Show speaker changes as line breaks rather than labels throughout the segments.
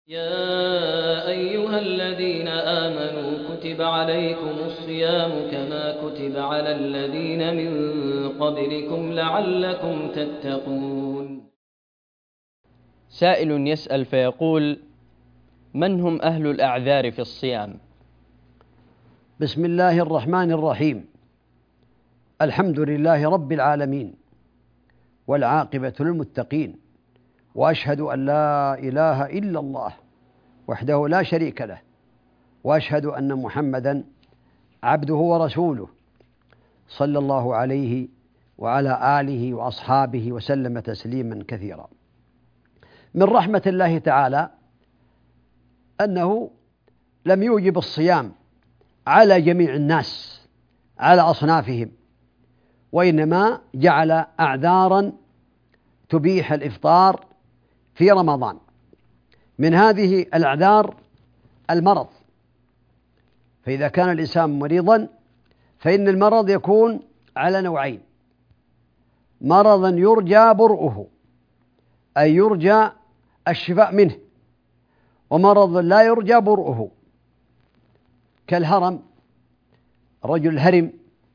يا أيها الذين آمنوا كتب عليكم الصيام كما كتب على الذين من قبلكم لعلكم تتقون.
سائل يسأل فيقول: من هم أهل الأعذار في الصيام؟
بسم الله الرحمن الرحيم. الحمد لله رب العالمين، والعاقبة للمتقين، وأشهد أن لا إله إلا الله وحده لا شريك له، وأشهد أن محمدًا عبده ورسوله، صلى الله عليه وعلى آله وأصحابه وسلم تسليما كثيرا. من رحمة الله تعالى أنه لم يوجب الصيام على جميع الناس على أصنافهم، وإنما جعل أعذارا تبيح الإفطار في رمضان. من هذه الأعذار المرض، فإذا كان الإنسان مريضا فإن المرض يكون على نوعين: مرضا يرجى برؤه أي يرجى الشفاء منه، ومرض لا يرجى برؤه كالهرم، رجل الهرم،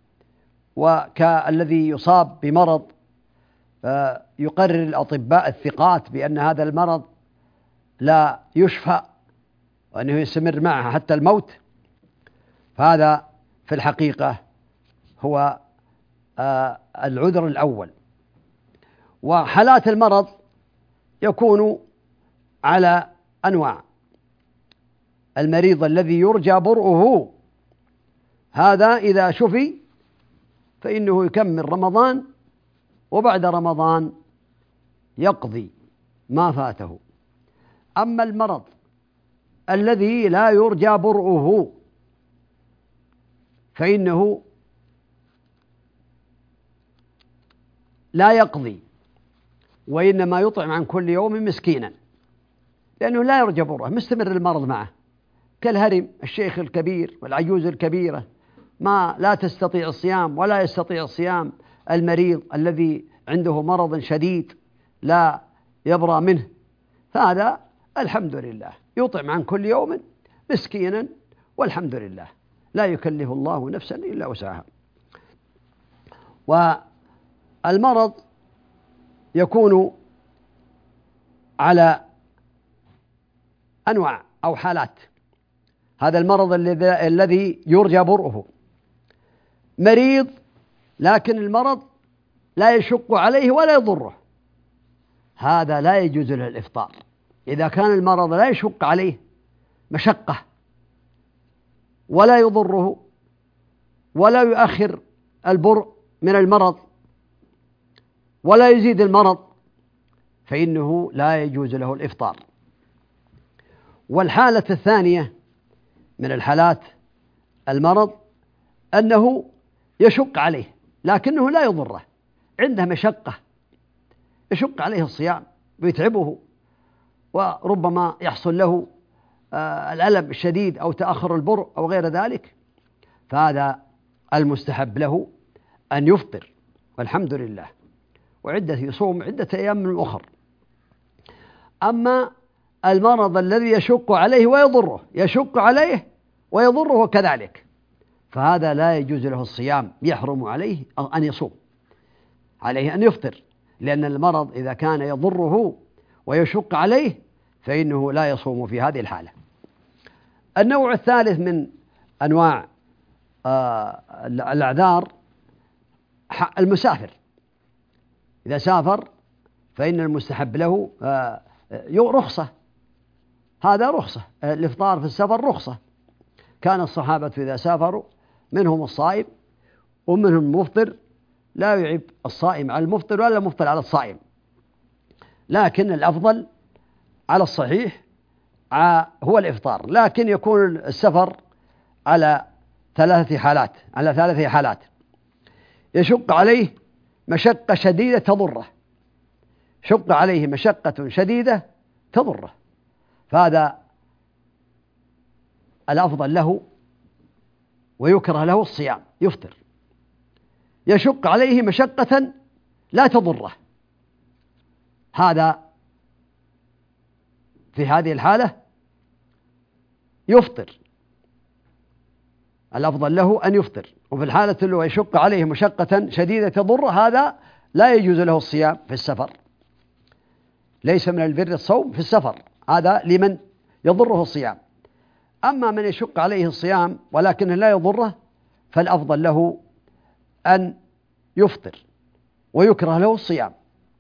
وكالذي يصاب بمرض يقرر الأطباء الثقات بأن هذا المرض لا يشفى وأنه يستمر معه حتى الموت، فهذا في الحقيقة هو العذر الأول. وحالات المرض يكون على أنواع: المريض الذي يرجى برؤه، هذا إذا شفي فإنه يكمل رمضان، وبعد رمضان يقضي ما فاته. أما المرض الذي لا يرجى برؤه فإنه لا يقضي، وإنما يطعم عن كل يوم مسكينا، لأنه لا يرجى برؤه، مستمر المرض معه، كالهرم، الشيخ الكبير والعجوز الكبيرة ما لا تستطيع الصيام ولا يستطيع الصيام المريض الذي عنده مرض شديد لا يبرأ منه، فهذا الحمد لله يطعم عن كل يوم مسكينا، والحمد لله لا يكلف الله نفسا إلا وسعها. والمرض يكون على أنواع أو حالات. هذا المرض الذي يرجى برؤه: مريض لكن المرض لا يشق عليه ولا يضره، هذا لا يجوز له الإفطار. إذا كان المرض لا يشق عليه مشقة ولا يضره ولا يؤخر البرء من المرض ولا يزيد المرض، فإنه لا يجوز له الإفطار. والحالة الثانية من الحالات المرض أنه يشق عليه لكنه لا يضره، عنده مشقة يشق عليه الصيام ويتعبه، وربما يحصل له الألم الشديد أو تأخر البرء أو غير ذلك، فهذا المستحب له أن يفطر والحمد لله، وعدة يصوم عدة أيام من الأخر. أما المرض الذي يشق عليه ويضره، يشق عليه ويضره كذلك، فهذا لا يجوز له الصيام، يحرم عليه أن يصوم، عليه أن يفطر، لأن المرض إذا كان يضره ويشق عليه فإنه لا يصوم في هذه الحالة. النوع الثالث من أنواع الأعذار المسافر، إذا سافر فإن المستحب له رخصة، هذا رخصة، الإفطار في السفر رخصة. كان الصحابة إذا سافروا منهم الصائم ومنهم المفطر، لا يعيب الصائم على المفطر ولا المفطر على الصائم، لكن الأفضل على الصحيح هو الإفطار، لكن يكون السفر على ثلاث حالات: يشق عليه مشقة شديدة تضره، شق عليه مشقة شديدة تضره، فهذا الأفضل له ويكره له الصيام، يفطر. يشق عليه مشقة لا تضره، هذا في هذه الحالة يفطر، الأفضل له أن يفطر. وفي الحالة اللي هو يشق عليه مشقة شديدة تضر، هذا لا يجوز له الصيام في السفر. ليس من البر الصوم في السفر، هذا لمن يضره الصيام. أما من يشق عليه الصيام ولكنه لا يضره فالأفضل له أن يفطر ويكره له الصيام.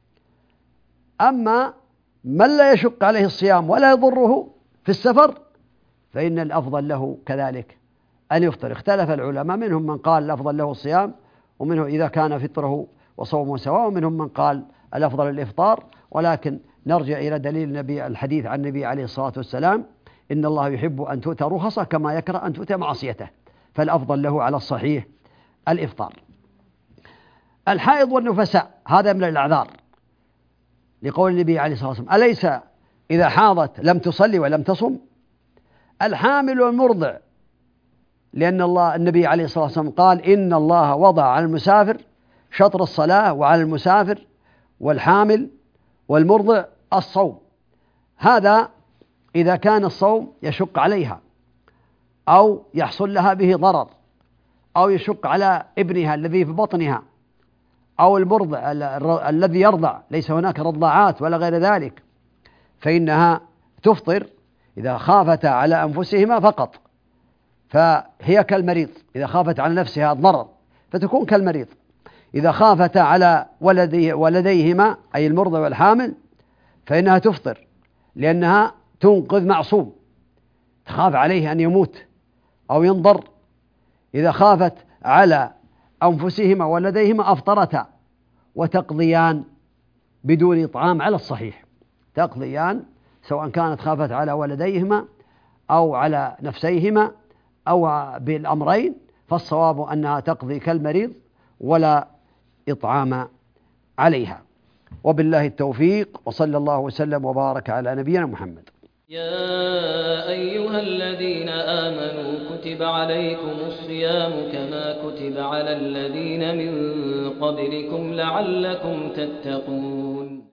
أما من لا يشق عليه الصيام ولا يضره في السفر فإن الأفضل له كذلك أن يفطر. اختلف العلماء، منهم من قال الأفضل له الصيام، ومنه إذا كان فطره وصومه سواء، ومنهم من قال الأفضل الإفطار. ولكن نرجع إلى دليل النبي، الحديث عن النبي عليه الصلاة والسلام: إن الله يحب أن تؤتى رخصه كما يكره أن تؤتى معصيته، فالأفضل له على الصحيح الإفطار. الحائض والنفساء هذا من الأعذار، لقول النبي عليه الصلاة والسلام: أليس إذا حاضت لم تصلي ولم تصم؟ الحامل والمرضع، لأن النبي عليه الصلاة والسلام قال: إن الله وضع على المسافر شطر الصلاة، وعلى المسافر والحامل والمرضع الصوم. هذا إذا كان الصوم يشق عليها أو يحصل لها به ضرر، أو يشق على ابنها الذي في بطنها، أو المرضع الذي يرضع، ليس هناك رضاعات ولا غير ذلك، فإنها تفطر إذا خافت على أنفسهما فقط، فهي كالمريض. إذا خافت على نفسها الضرر فتكون كالمريض. إذا خافت على ولديهما أي المرضع والحامل فإنها تفطر، لأنها تنقذ معصوم، تخاف عليه أن يموت أو ينضر. إذا خافت على أنفسهما ولديهما أفطرتا، وتقضيان بدون إطعام على الصحيح، تقضيان سواء كانت خافت على ولديهما أو على نفسيهما أو بالأمرين، فالصواب أنها تقضي كالمريض ولا إطعام عليها. وبالله التوفيق، وصلى الله وسلم وبارك على نبينا محمد.
يا أيها الذين آمنوا كتب عليكم الصيام كما كتب على الذين من قبلكم لعلكم تتقون.